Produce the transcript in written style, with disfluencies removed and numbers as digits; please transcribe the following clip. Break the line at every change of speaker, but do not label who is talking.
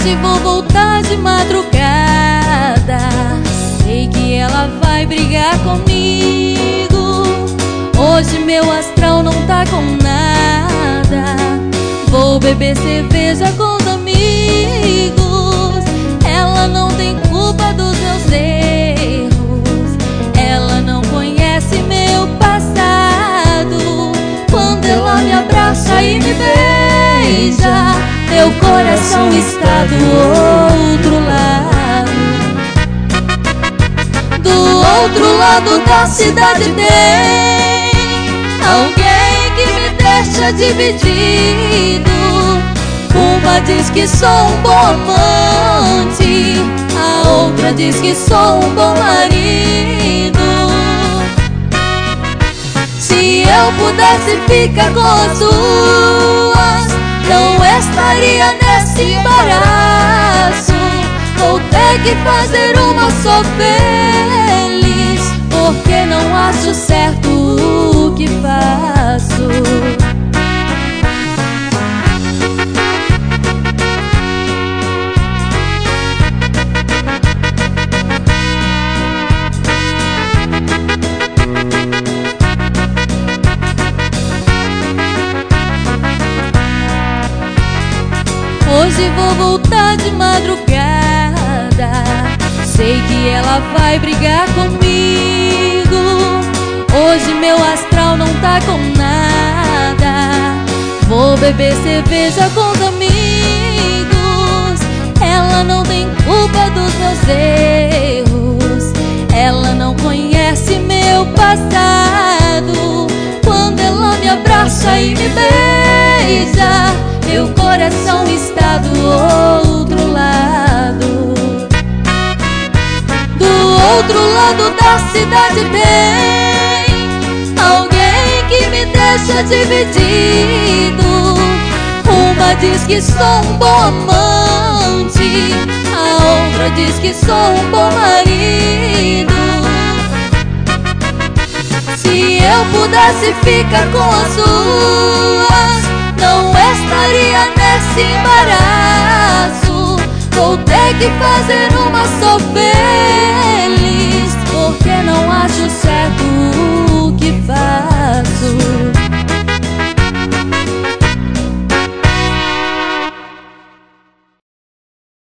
Hoje vou voltar de madrugada, sei que ela vai brigar comigo. Hoje meu astral não tá com nada, vou beber cerveja com os amigos. Ela não tem culpa dos meus erros, ela não conhece meu passado. Quando ela me abraça e me beija, meu coração está do outro lado. Do outro lado da cidade tem alguém que me deixa dividido. Uma diz que sou um bom amante, a outra diz que sou um bom marido. Se eu pudesse ficar com as duas, não estaria nesse embaraço. Vou ter que fazer uma só feliz, porque não acho certo o que faço. Hoje vou voltar de madrugada, sei que ela vai brigar comigo. Hoje meu astral não tá com nada, vou beber cerveja com os amigos. Ela não tem culpa dos meus erros, ela não conhece meu passado. Quando ela me abraça e me beija, meu coração está do outro lado. Do outro lado da cidade tem alguém que me deixa dividido. Uma diz que sou um bom amante, a outra diz que sou um bom marido. Se eu pudesse ficar com as duas, não estaria nesse embaraço. Vou ter que fazer uma só vez,